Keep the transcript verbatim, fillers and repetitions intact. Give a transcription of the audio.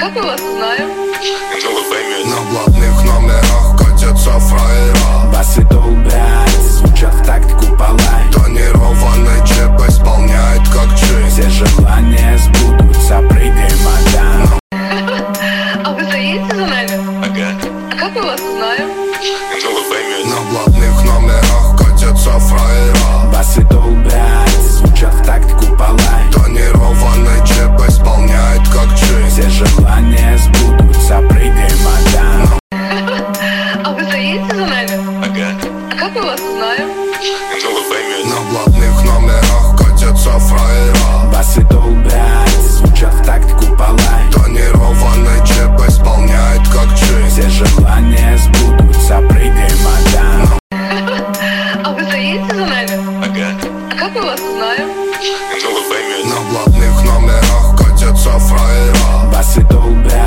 как мы вас узнаем? Ну вы поймете. На блатных номерах катятся фраера. Басы долбят, звучат в такт купола. Тонированный чеп исполняет как джин. Все желания сбудутся, прыгай, мадам. А вы заедете за нами? Ага. А как мы вас узнаем? Ну вы поймете. На блатных номерах катятся фраера. Басы долбят, звучат в такт купола. Тонированный чеп исполняет как джин. Все желания сбудутся, прыгай, мадам. А вы заедете за нами? Ага. А как мы вас узнаем? Ну вы поймете. На блатных номерах катятся фраера. Басы долбят, звучат в такт купола. Тонированный чеп исполняет как джин. Все желания сбудутся, прыгай, мадам. А вы заедете за нами? Ага. А как мы вас узнаем? Ну вы поймете. На блатных номерах катятся фраера. Басы долбят,